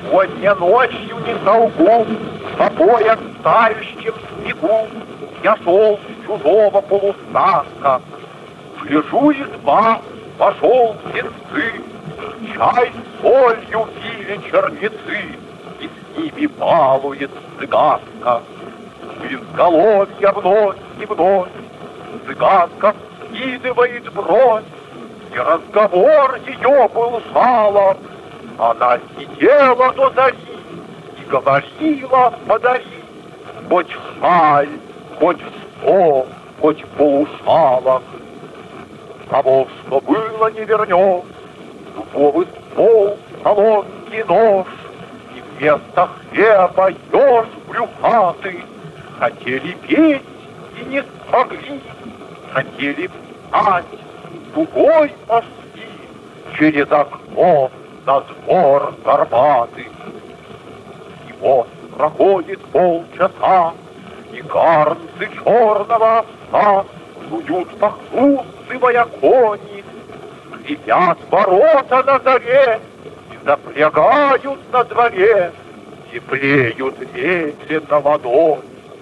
Сегодня ночью не солгу, по пояс в тающем снегу я шел с чужого полустанка. Гляжу, изба, пошел птенцы, чай с солью пили черницы, и с ними балует цыганка. В изголовье вновь и вновь цыганка скидывает бровь, и разговор ее был жалоб. Она сидела до зари и говорила: подари хоть шаль, хоть сто, хоть полушалок. Того, что было, не вернешь, дубовый стол, соломкий нож, и вместо хлеба еж брюхатый. Хотели петь и не смогли, хотели встать, дугой пошли через окно на двор горбатый. И вот проходит полчаса, и гарнцы черного овса суют похрустывая кони, скрипят ворота на заре и запрягают на дворе, теплеют медленно водой.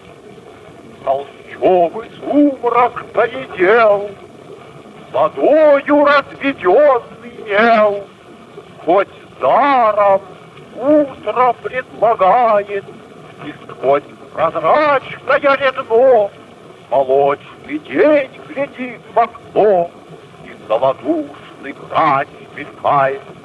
Толщовый сумрак поредел, водою разведенный мел, хоть даром утро предлагает, и сквозь прозрачное редно молочный день глядит в окно, и золотушный грач мелькает.